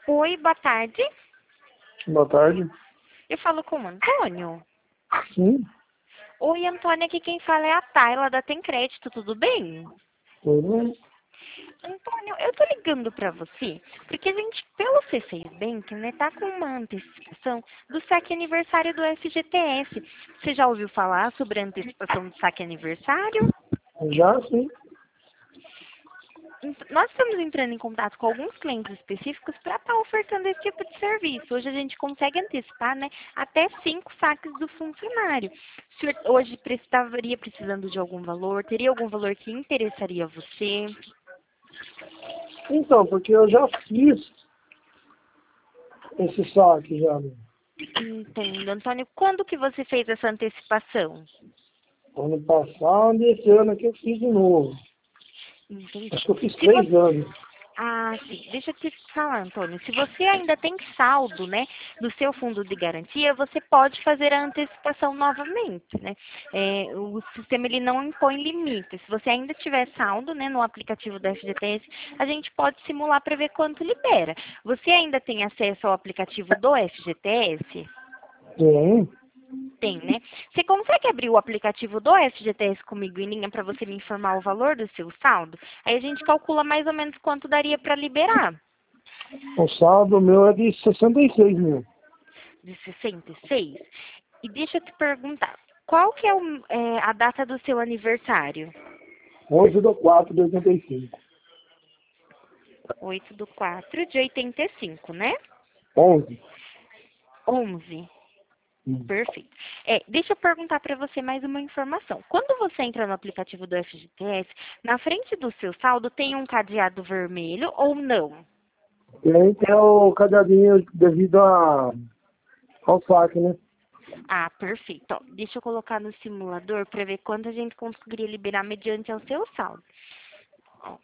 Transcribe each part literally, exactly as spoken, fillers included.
Oi, boa tarde. Boa tarde. Eu falo com o Antônio. Sim, Oi, Antônio, aqui quem fala é a Tayla da Tem Crédito, tudo bem? tudo bem? Antônio, eu tô ligando pra você porque a gente, pelo C seis Bank, né, tá com uma antecipação do saque aniversário do F G T S. Você já ouviu falar sobre a antecipação do saque aniversário? Já sim. Ent- Nós estamos entrando em contato com alguns clientes específicos para estar ofertando esse tipo de serviço. Hoje a gente consegue antecipar, né, até cinco saques do funcionário. O senhor hoje estaria precisando de algum valor? Teria algum valor que interessaria a você? Então, porque eu já fiz esse saque já, né? Entendo, Antônio. Quando que você fez essa antecipação? Ano passado e esse ano aqui eu fiz de novo. Entendi. Acho que eu fiz Se você três anos. Ah, sim. Deixa eu te falar, Antônio. Se você ainda tem saldo, né, no seu fundo de garantia, você pode fazer a antecipação novamente, né? É, o sistema ele não impõe limites. Se você ainda tiver saldo, né, no aplicativo do F G T S, a gente pode simular para ver quanto libera. Você ainda tem acesso ao aplicativo do F G T S? Tem. Tem, né? Você consegue abrir o aplicativo do F G T S comigo em linha para você me informar o valor do seu saldo? Aí a gente calcula mais ou menos quanto daria para liberar. O saldo meu é de sessenta e seis mil. De sessenta e seis. E deixa eu te perguntar, qual que é, o- é, a data do seu aniversário? onze do quatro de oitenta e cinco. Oito do quatro de oitenta e cinco, né? onze. Onze. Hum. Perfeito. É, deixa eu perguntar para você mais uma informação. Quando você entra no aplicativo do F G T S, na frente do seu saldo tem um cadeado vermelho ou não? E aí tem o cadeadinho devido a, ao saque, né? Ah, perfeito. Ó, deixa eu colocar no simulador para ver quanto a gente conseguiria liberar mediante ao seu saldo. Ó,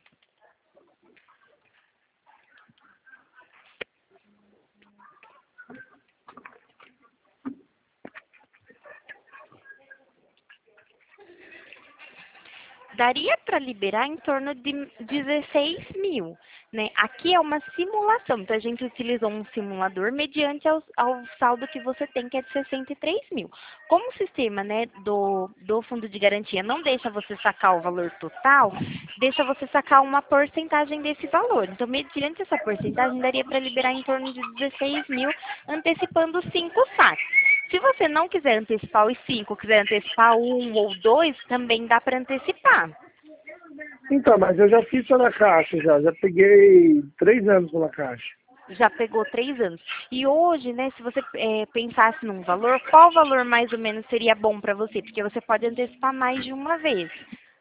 daria para liberar em torno de dezesseis mil, né? Aqui é uma simulação, então a gente utilizou um simulador mediante ao, ao saldo que você tem, que é de sessenta e três mil. Como o sistema, né, do, do fundo de garantia não deixa você sacar o valor total, deixa você sacar uma porcentagem desse valor. Então, mediante essa porcentagem, daria para liberar em torno de dezesseis mil, antecipando cinco saques. Se você não quiser antecipar os cinco, quiser antecipar um ou dois, também dá para antecipar. Então, mas eu já fiz pela caixa já. Já peguei três anos pela caixa. Já pegou três anos. E hoje, né, se você é, pensasse num valor, qual valor mais ou menos seria bom para você? Porque você pode antecipar mais de uma vez.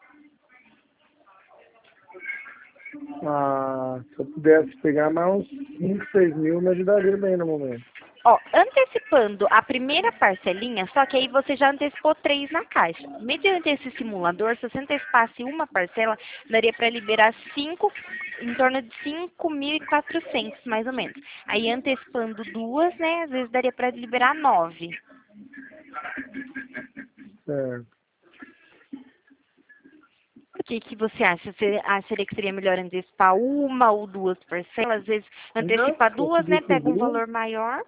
Ah, se eu pudesse pegar mais uns cinco, seis mil, me ajudaria bem no momento. Ó, antecipando a primeira parcelinha, só que aí você já antecipou três na caixa. Mediante esse simulador, se você antecipasse uma parcela, daria para liberar cinco, em torno de cinco mil e quatrocentos, mais ou menos. Aí antecipando duas, né, às vezes daria para liberar nove. É. O que, que você acha? Você acharia que seria melhor antecipar uma ou duas parcelas? Às vezes Não, antecipar se eu duas, né, pega um decidir, valor maior.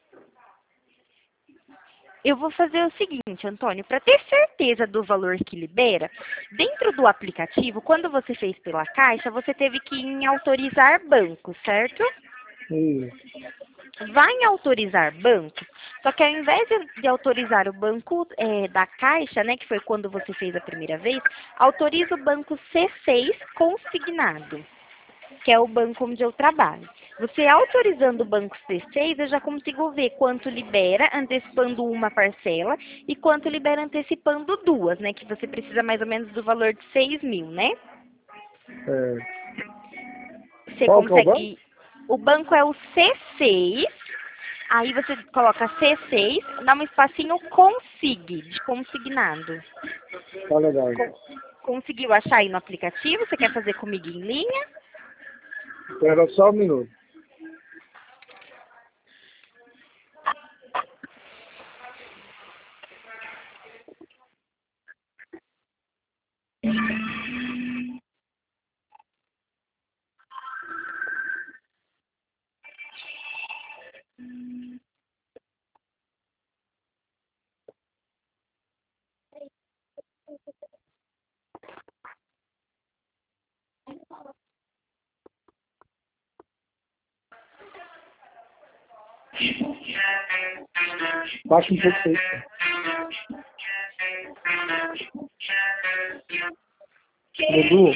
Eu vou fazer o seguinte, Antônio, para ter certeza do valor que libera, dentro do aplicativo, quando você fez pela Caixa, você teve que ir em autorizar banco, certo? isso. Vai em autorizar banco, só que ao invés de, de autorizar o banco é, da Caixa, né, que foi quando você fez a primeira vez, autoriza o banco C seis consignado, que é o banco onde eu trabalho. Você autorizando o banco C seis, eu já consigo ver quanto libera antecipando uma parcela e quanto libera antecipando duas, né? Que você precisa mais ou menos do valor de seis mil, né? É. Você Qual que é o banco? consegue. O banco é o C seis, aí você coloca C seis, dá um espacinho consig, de consignado. Tá legal. Con- Conseguiu achar aí no aplicativo? Você quer fazer comigo em linha? Espera só um minuto. Baixa um pouco aí. Dudu.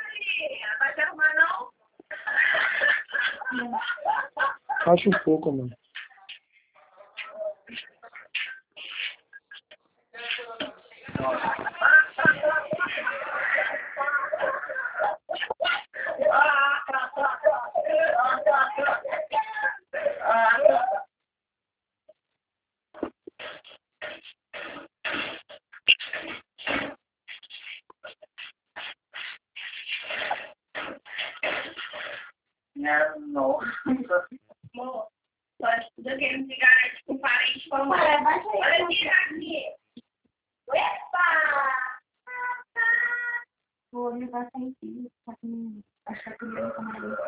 Baixa um pouco, mano. Não, não. Amor, pode tudo aqui me ligar com um parente como é. Olha aqui. Epa! Vou levar sem filho. Acho que a primeira camarada.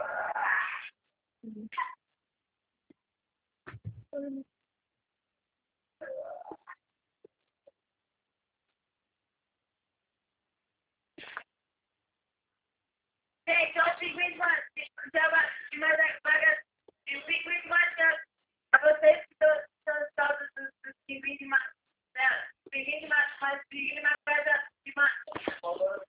Hey, don't think we want to tell about you know that bugger. You think we want to have a face to start the T V de Peguei demais, mas peguei na pedra demais.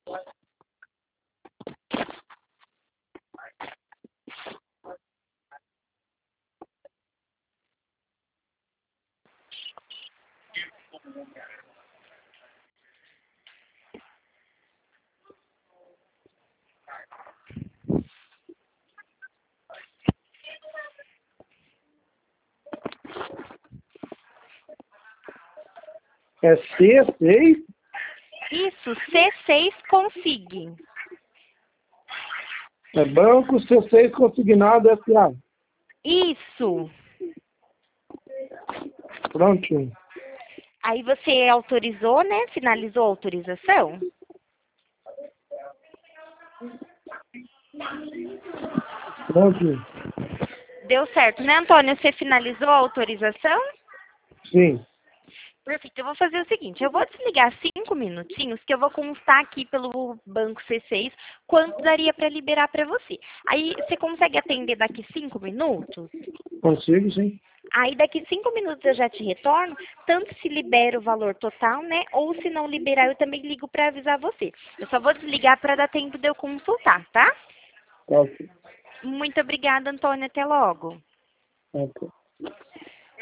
É C seis? Isso, C seis Consig. É banco C seis consignado S A. Isso. Pronto. Aí você autorizou, né? Finalizou a autorização? Pronto. Deu certo, né, Antônio? Você finalizou a autorização? Sim. Perfeito. Eu vou fazer o seguinte, eu vou desligar cinco minutinhos, que eu vou constar aqui pelo banco C seis quanto daria para liberar para você. Aí, você consegue atender daqui cinco minutos? Consigo, sim. Aí, daqui cinco minutos eu já te retorno, tanto se libera o valor total, né? Ou se não liberar, eu também ligo para avisar você. Eu só vou desligar para dar tempo de eu consultar, tá? Ok. Muito obrigada, Antônio. Até logo. Ok.